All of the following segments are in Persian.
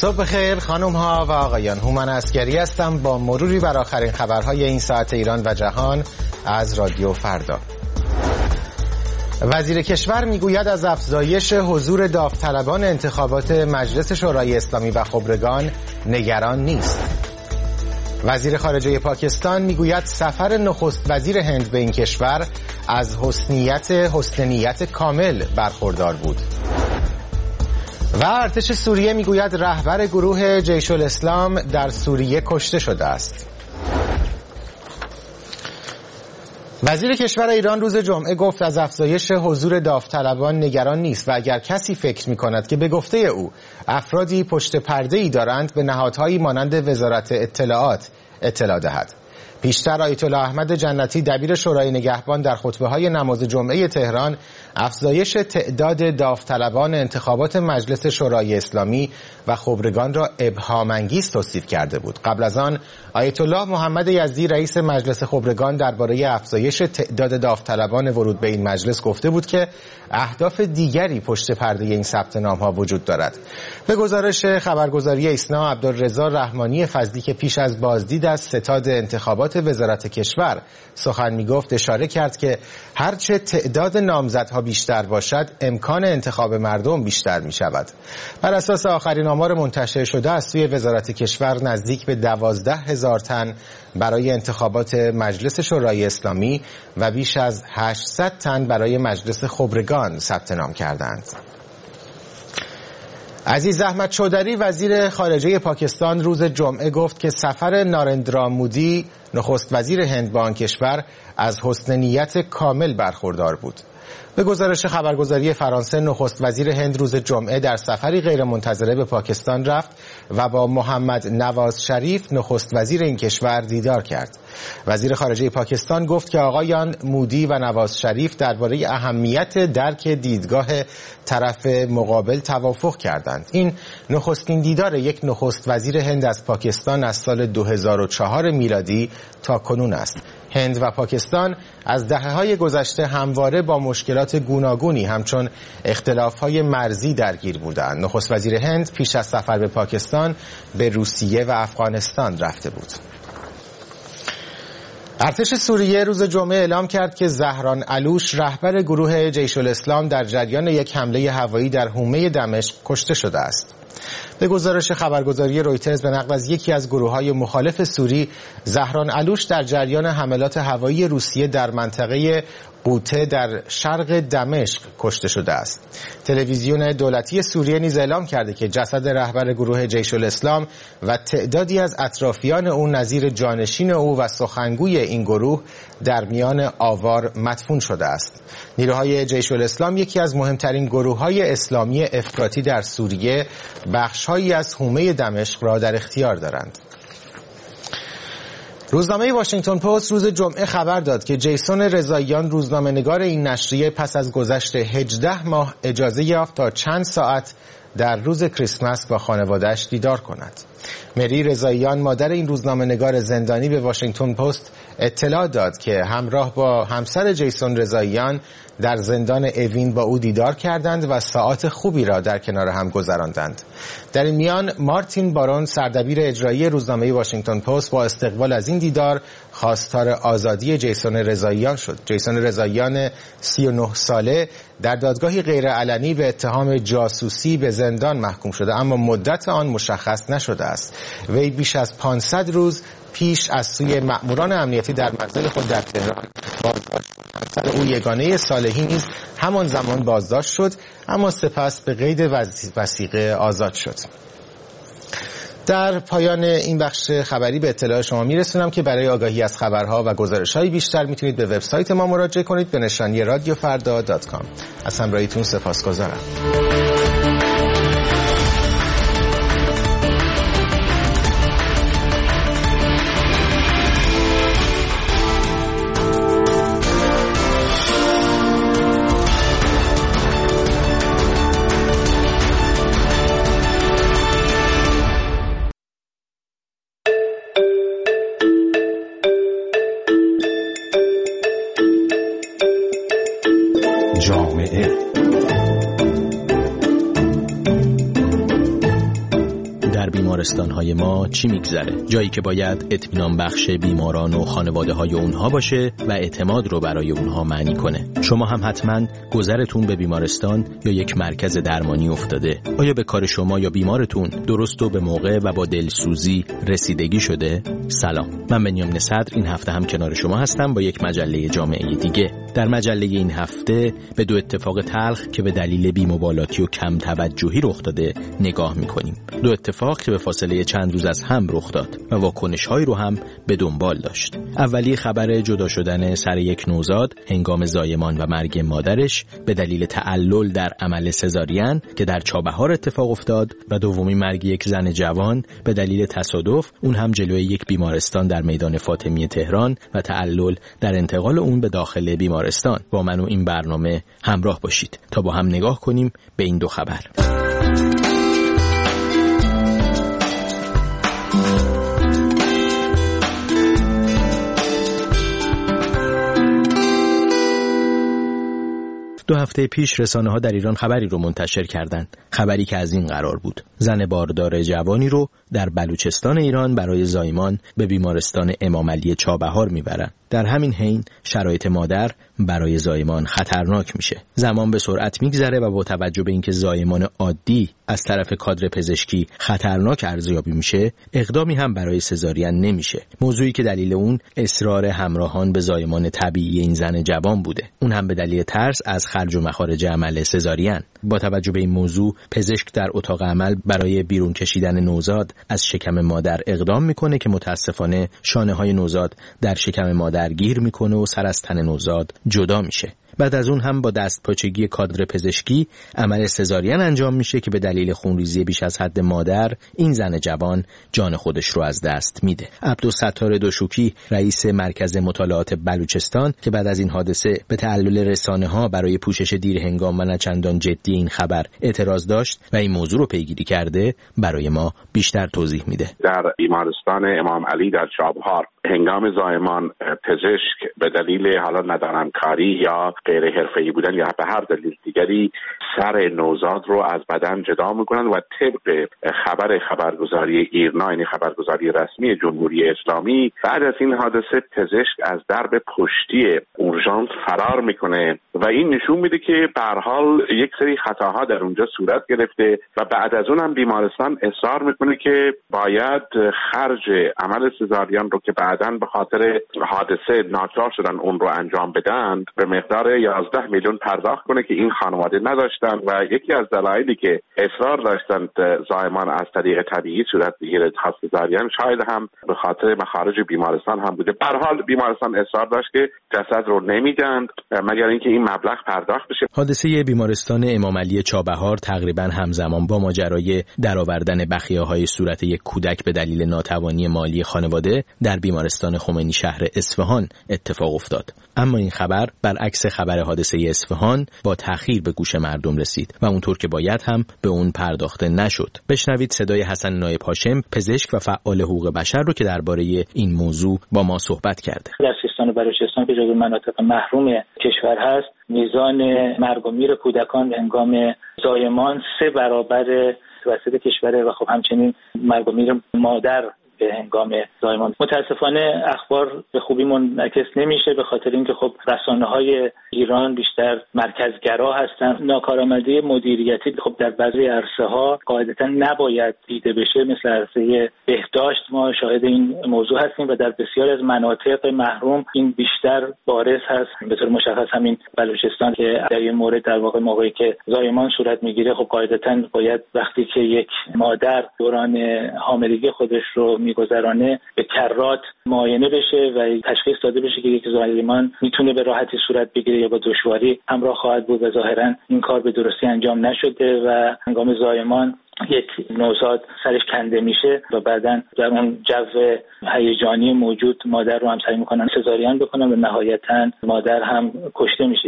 صبح بخیر خانم ها و آقایان، هومن عسگری هستم با مروری بر آخرین خبرهای این ساعت ایران و جهان از رادیو فردا. وزیر کشور میگوید از افزایش حضور داوطلبان انتخابات مجلس شورای اسلامی و خبرگان نگران نیست. وزیر خارجه پاکستان میگوید سفر نخست وزیر هند به این کشور از حسن نیت کامل برخوردار بود. و ارتش سوریه میگوید رهبر گروه جیش الاسلام در سوریه کشته شده است. وزیر کشور ایران روز جمعه گفت از افزایش حضور داوطلبان نگران نیست و اگر کسی فکر می‌کند که به گفته او افرادی پشت پرده‌ای دارند به نهادهایی مانند وزارت اطلاعات اطلاع دهد. پیشتر آیت الله احمد جنتی دبیر شورای نگهبان در خطبه‌های نماز جمعه تهران افزایش تعداد داوطلبان انتخابات مجلس شورای اسلامی و خبرگان را ابهام‌انگیز توصیف کرده بود. قبل از آن آیت الله محمد یزدی رئیس مجلس خبرگان درباره افزایش تعداد داوطلبان ورود به این مجلس گفته بود که اهداف دیگری پشت پرده این ثبت نام‌ها وجود دارد. به گزارش خبرگزاری ایسنا، عبدالرضا رحمانی فضلی که پیش از بازدید از ستاد انتخابات وزارت کشور سخن می‌گفت اشاره کرد که هرچه تعداد نامزدها بیشتر باشد امکان انتخاب مردم بیشتر می‌شود. بر اساس آخرین آمار منتشر شده از سوی وزارت کشور نزدیک به 12,000 تن برای انتخابات مجلس شورای اسلامی و بیش از 800 تن برای مجلس خبرگان ثبت نام کردند. عزیز احمد چودری وزیر خارجه پاکستان روز جمعه گفت که سفر نارندرا مودی نخست وزیر هند به آن کشور از حسن نیت کامل برخوردار بود. به گزارش خبرگزاری فرانسه نخست وزیر هند روز جمعه در سفری غیرمنتظره به پاکستان رفت و با محمد نواز شریف نخست وزیر این کشور دیدار کرد. وزیر خارجه پاکستان گفت که آقایان مودی و نواز شریف درباره اهمیت درک دیدگاه طرف مقابل توافق کردند. این نخستین دیدار یک نخست وزیر هند از پاکستان از سال 2004 میلادی تا کنون است. هند و پاکستان از دهه‌های گذشته همواره با مشکلات گوناگونی همچون اختلاف‌های مرزی درگیر بودند. نخست وزیر هند پیش از سفر به پاکستان به روسیه و افغانستان رفته بود. ارتش سوریه روز جمعه اعلام کرد که زهران علوش رهبر گروه جیش الاسلام در جریان یک حمله هوایی در حومه دمشق کشته شده است. به گزارش خبرگزاری رویترز به نقل از یکی از گروه‌های مخالف سوری، زهران علوش در جریان حملات هوایی روسیه در منطقه قوطه در شرق دمشق کشته شده است. تلویزیون دولتی سوریه نیز اعلام کرده که جسد رهبر گروه جیش الاسلام و تعدادی از اطرافیان او نظیر جانشین او و سخنگوی این گروه در میان آوار مدفون شده است. نیروهای جیش الاسلام یکی از مهمترین گروه‌های اسلامی افراطی در سوریه بخش‌هایی از حومه دمشق را در اختیار دارند. روزنامه واشنگتن پست روز جمعه خبر داد که جیسون رضاییان روزنامه‌نگار این نشریه پس از گذشت 18 ماه اجازه یافت تا چند ساعت در روز کریسمس با خانواده‌اش دیدار کند. مری رضاییان مادر این روزنامه‌نگار زندانی به واشنگتن پست اطلاع داد که همراه با همسر جیسون رضاییان در زندان اوین با او دیدار کردند و ساعات خوبی را در کنار هم گذراندند. در این میان مارتین بارون سردبیر اجرایی روزنامه واشنگتن پست با استقبال از این دیدار خواستار آزادی جیسون رضاییان شد. جیسون رضاییان 39 ساله در دادگاهی غیرعلنی به اتهام جاسوسی به زندان محکوم شده، اما مدت آن مشخص نشده است. وی بیش از 500 روز پیش از سوی مأموران امنیتی در منزل خود در تهران بازداشت شد. همسر او یگانه صالحی نیز همان زمان بازداشت شد، اما سپس به قید وثیقه آزاد شد. در پایان این بخش خبری به اطلاع شما میرسونم که برای آگاهی از خبرها و گزارش‌های بیشتر میتونید به وبسایت ما مراجعه کنید به نشانی radiofarda.com. از همراهیتون سپاسگزارم. در بیمارستان‌های ما چی میگذره؟ جایی که باید اطمینان بخش بیماران و خانواده‌های اونها باشه و اعتماد رو برای اونها معنی کنه. شما هم حتما گذرتون به بیمارستان یا یک مرکز درمانی افتاده. آیا به کار شما یا بیمارتون درست و به موقع و با دلسوزی رسیدگی شده؟ سلام، من بنیامین صدر این هفته هم کنار شما هستم با یک مجله جامعه دیگه. در مجله این هفته به دو اتفاق تلخ که به دلیل بی‌مبالاتی و کم توجهی رخ داده نگاه می‌کنیم. دو اتفاق که به فاصله چند روز از هم رخ داد و واکنش‌هایی رو هم به دنبال داشت. اولی خبر جدا شدن سر یک نوزاد هنگام زایمان و مرگ مادرش به دلیل تعلل در عمل سزارین که در چابهار اتفاق افتاد و دومی مرگ یک زن جوان به دلیل تصادف، اون هم جلوی یک بیمارستان در میدان فاطمی تهران و تعلل در انتقال اون به داخل بیمارستان. با من و این برنامه همراه باشید تا با هم نگاه کنیم به این دو خبر. دو هفته پیش رسانه‌ها در ایران خبری رو منتشر کردند. خبری که از این قرار بود: زن باردار جوانی رو در بلوچستان ایران برای زایمان به بیمارستان امام علی چابهار میبرن. در همین حین شرایط مادر برای زایمان خطرناک میشه. زمان به سرعت میگذره و با توجه به اینکه زایمان عادی از طرف کادر پزشکی خطرناک ارزیابی میشه، اقدامی هم برای سزارین نمیشه. موضوعی که دلیل اون اصرار همراهان به زایمان طبیعی این زن جوان بوده. اون هم به دلیل ترس از خرج و مخارج عمل سزارین. با توجه به این موضوع، پزشک در اتاق عمل برای بیرون کشیدن نوزاد از شکم مادر اقدام میکنه که متاسفانه شانه‌های نوزاد در شکم مادر گیر میکنه و سر از تن نوزاد جدا میشه. بعد از اون هم با دستپاچگی کادر پزشکی عمل سزارین انجام میشه که به دلیل خونریزی بیش از حد مادر این زن جوان جان خودش رو از دست میده. عبدالستار دوشوکی رئیس مرکز مطالعات بلوچستان که بعد از این حادثه به تعلل رسانه‌ها برای پوشش دیر هنگام و نه چندان جدی این خبر اعتراض داشت و این موضوع رو پیگیری کرده، برای ما بیشتر توضیح میده. در بیمارستان امام علی در چابهار هنگام زایمان پزشک به دلیل حالا ندارمکاری یا غیر حرفه‌ای بودن یا به هر دلیل دیگری سر نوزاد رو از بدن جدا میکنن و طبق خبرگزاری ایرنا، یعنی خبرگزاری رسمی جمهوری اسلامی، بعد از این حادثه پزشک از درب پشتی اورژانس فرار میکنه و این نشون میده که به هر حال یک سری خطاها در اونجا صورت گرفته و بعد از اون هم بیمارستان اصرار میکنه که باید خرج عمل سزارین رو که بعداً به خاطر حادثه ناچار شدن اون رو انجام بدن به مقدار 11 میلیون پرداخت کنه که این خانواده نداشتن و یکی از دلایلی که اصرار داشتن زایمان از طریق طبیعی صورت بگیره سزارین شاید هم به خاطر مخارج بیمارستان هم بوده. به هر حال بیمارستان اصرار داشت که جسد رو نمیدن مگر اینکه این مبلغ پرداخت بشه. حادثه بیمارستان امام علی چابهار تقریبا همزمان با ماجرای درآوردن بخیه‌های صورت یک کودک به دلیل ناتوانی مالی خانواده در بیمارستان خمینی شهر اصفهان اتفاق افتاد. اما این خبر برعکس خبر حادثه اصفهان با تأخیر به گوش مردم رسید و اونطور که باید هم به اون پرداخته نشد. بشنوید صدای حسن نایب هاشم، پزشک و فعال حقوق بشر رو که درباره این موضوع با ما صحبت کرده. در سیستان و بلوچستان که جزو مناطق محروم کشور هست، میزان مرگ و میر کودکان هنگام زایمان 3 برابر متوسط کشوره و خب همچنین مرگ و میر مادر به هنگام زایمان. متاسفانه اخبار به خوبی منعکس نمیشه به خاطر اینکه خب رسانه‌های ایران بیشتر مرکزگرا هستن. ناکارآمدی مدیریتی خب در بعضی عرصه‌ها قاعدتاً نباید دیده بشه، مثل عرصه بهداشت ما شاهد این موضوع هستیم و در بسیاری از مناطق محروم این بیشتر بارز هست. به طور مشخص همین بلوچستان که در این مورد در واقع موقعی که زایمان صورت میگیره خب قاعدتاً باید وقتی که یک مادر دوران حاملگی خودش رو میگذرانه به کرات معاینه بشه و تشخیص داده بشه که یک زایمان میتونه به راحتی صورت بگیره یا با دشواری همراه خواهد بود و ظاهرا این کار به درستی انجام نشده و هنگام زایمان یک نوزاد سرش کنده میشه و بعداً در اون جو هیجانی موجود مادر رو هم سعی میکنن سزارین بکنن و نهایتاً مادر هم کشته میشه.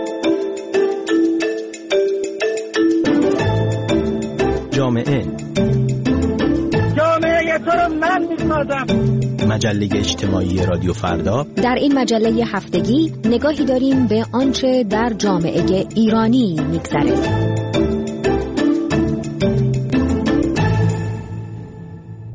جامعه تو رو من میسازم. مجله اجتماعی رادیو فردا. در این مجله هفتگی نگاهی داریم به آنچه در جامعه ایرانی میگذره.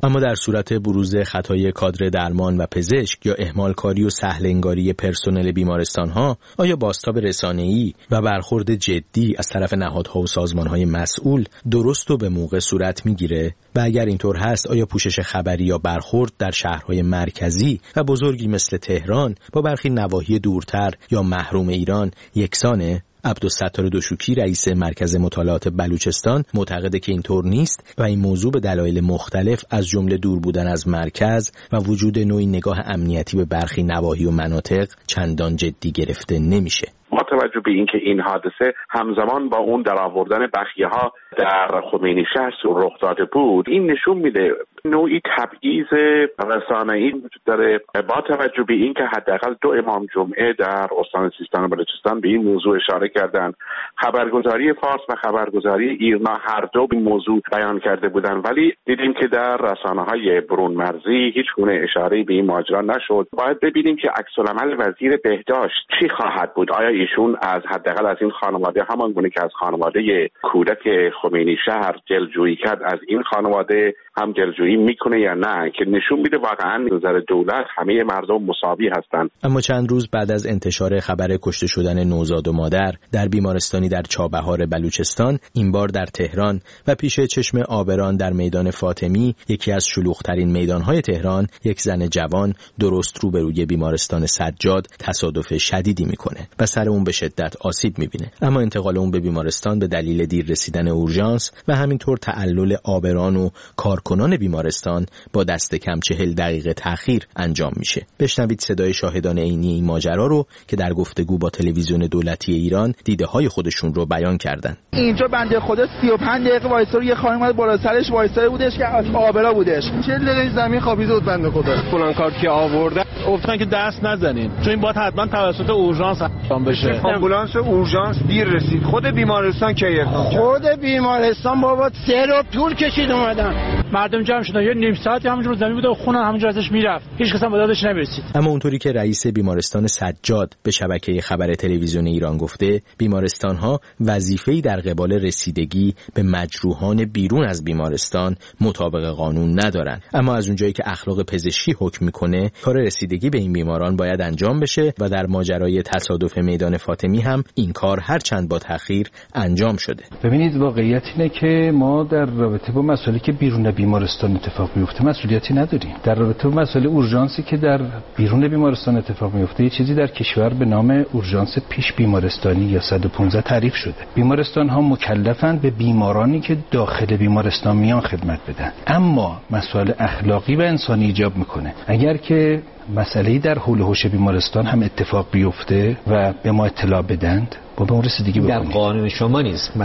اما در صورت بروز خطای کادر درمان و پزشک یا اهمالکاری و سهل‌انگاری پرسنل بیمارستان‌ها، آیا بازتاب رسانه‌ای و برخورد جدی از طرف نهادها و سازمان‌های مسئول درست و به موقع صورت می‌گیره؟ و اگر اینطور هست، آیا پوشش خبری یا برخورد در شهرهای مرکزی و بزرگی مثل تهران با برخی نواحی دورتر یا محروم ایران یکسانه؟ عبدالستار دوشوکی رئیس مرکز مطالعات بلوچستان معتقده که اینطور نیست و این موضوع به دلایل مختلف از جمله دور بودن از مرکز و وجود نوعی نگاه امنیتی به برخی نواحی و مناطق چندان جدی گرفته نمیشه. با توجه به اینکه این حادثه همزمان با اون درآوردن بخیه‌ها در خمینی شهر رخ داده بود، این نشون میده نوعی تبعیض رسانه‌ای وجود داره. با توجه به اینکه حداقل 2 امام جمعه در استان سیستان و بلوچستان به این موضوع اشاره کردند، خبرگزاری فارس و خبرگزاری ایرنا هر دو به موضوع بیان کرده بودند، ولی دیدیم که در رسانه‌های برون مرزی هیچ گونه اشاره‌ای به این ماجرا نشد. باید ببینیم که عکس‌العمل وزیر بهداشت چی خواهد بود. آیا ایشون از حداقل از این خانواده، همان گونه که از خانواده کودک خمینی شهر جلوگیری کرد، از این خانواده هم جلوگیری میکنه یا نه، که نشون میده واقعا نظر دولت همه مردم مساوی هستند. اما چند روز بعد از انتشار خبر کشته شدن نوزاد و مادر در بیمارستانی در چابهار بلوچستان، این بار در تهران و پیش چشم آبران در میدان فاطمی، یکی از شلوغ‌ترین میدان‌های تهران، یک زن جوان درست روبروی بیمارستان سجاد تصادف شدیدی میکنه و سر اون به شدت آسیب میبینه. اما انتقال اون به بیمارستان به دلیل دیر رسیدن اورژانس و همینطور تعلل آبران و کارکنان بیمارستان با دست کم 40 دقیقه تأخیر انجام میشه. بشنوید صدای شاهدان عینی این ماجرا رو که در گفتگو با تلویزیون دولتی ایران دیده‌های خودشون رو بیان کردن. اینجا بنده خدا 35 دقیقه وایسار، یه خانم بالا سرش وایسار بودش که از آبرا بودش، 40 دقیقه زمین خوابیده بود بنده خدا. فلان کار که آورده گفتن که دست نزنین، چون این باید حتما توسط اورژانس انجام بشه. آمبولانس اورژانس دیر رسید. خود بیمارستان که اقدام کرد. خود بیمارستان بابا 3 روز طول کشید اومدن. مردم جمع شدن، یه نیم ساعتی همونجور زمین بود و خون همونجور ازش میرفت. هیچ کس هم به دادش نمیرسید. اما اونطوری که رئیس بیمارستان سجاد به شبکه خبر تلویزیون ایران گفته، بیمارستان‌ها وظیفه‌ای در قبال رسیدگی به مجروحان بیرون از بیمارستان مطابق قانون ندارن. اما از اونجایی که اخلاق پزشکی حکم میکنه، کار رسیدگی به این بیماران باید انجام بشه و در ماجرای تصادف میدان فاطمی هم این کار هر چند با تأخیر انجام شده. ببینید، واقعیت اینه که ما در رابطه با مسائلی که بیرون بیمارستان اتفاق میفته مسئولیتی نداریم. در رابطه با مسائل اورژانسی که در بیرون بیمارستان اتفاق میفته، یه چیزی در کشور به نام اورژانس پیش بیمارستانی یا 115 تعریف شده. بیمارستان ها مکلفن به بیمارانی که داخل بیمارستان میان خدمت بدن، اما مسائل اخلاقی و انسانی ایجاب میکنه. اگر که مسئله‌ای در حول و حوش بیمارستان هم اتفاق بیفته و به ما اطلاع بدند، با به اون رسیدگی بکنیم. در قانون شما نیست،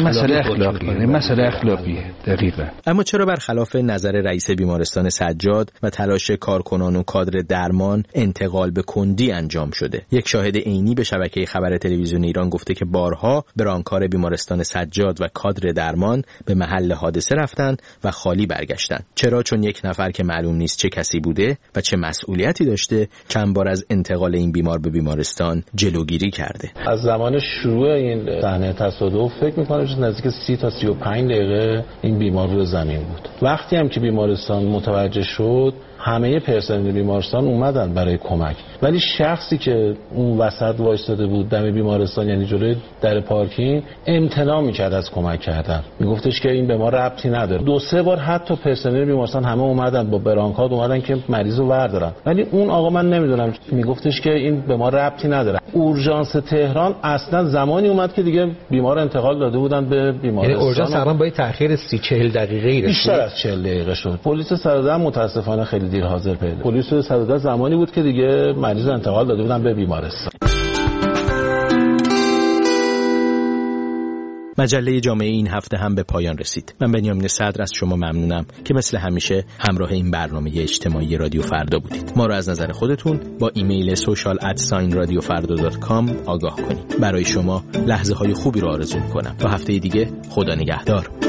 مسئله اخلاقیه. دقیقاً. اما چرا برخلاف نظر رئیس بیمارستان سجاد و تلاش کارکنان و کادر درمان انتقال به کندی انجام شده؟ یک شاهد عینی به شبکه خبر تلویزیون ایران گفته که بارها برانکار بیمارستان سجاد و کادر درمان به محل حادثه رفتند و خالی برگشتند. چرا؟ چون یک نفر که معلوم نیست چه کسی بوده و چه مسئولیتی داشته چند بار از انتقال این بیمار به بیمارستان جلوگیری کرده. از زمان شروع این صحنه تصادف فکر می‌کنم که نزدیک 30 تا 35 دقیقه این بیمار روی زمین بود. وقتی هم که بیمارستان متوجه شد، همه پرسنل بیمارستان اومدن برای کمک، ولی شخصی که اون وسط وایساده بود دم بیمارستان، یعنی جلوی در پارکینگ، امتناع می‌کرد از کمک کردن. میگفتش که این به ما ربطی نداره. 2-3 بار حتی پرسنل بیمارستان همه اومدن با برانکارد اومدن که مریضو وردارن، ولی اون آقا من نمیدونم میگفتش که این به ما ربطی نداره. اورژانس تهران اصلا زمانی اومد که دیگه بیمار انتقال داده بودن به بیمارستان. یعنی اورژانس تقریبا با تأخیر 30-40 دقیقه‌ای رسید. بیشتر از 40 دقیقه شد. پلیس 110 متاسفانه خیلی دیر حاضر پیدا. پلیس 110 زمانی بود که دیگه مریض انتقال داده بودن به بیمارستان. مجله جامعه این هفته هم به پایان رسید. من بنیامین صدر از شما ممنونم که مثل همیشه همراه این برنامه اجتماعی رادیو فردا بودید. ما رو از نظر خودتون با ایمیل social@radiofarda.com آگاه کنید. برای شما لحظه های خوبی رو آرزو می‌کنم. تا هفته دیگه، خدا نگهدار.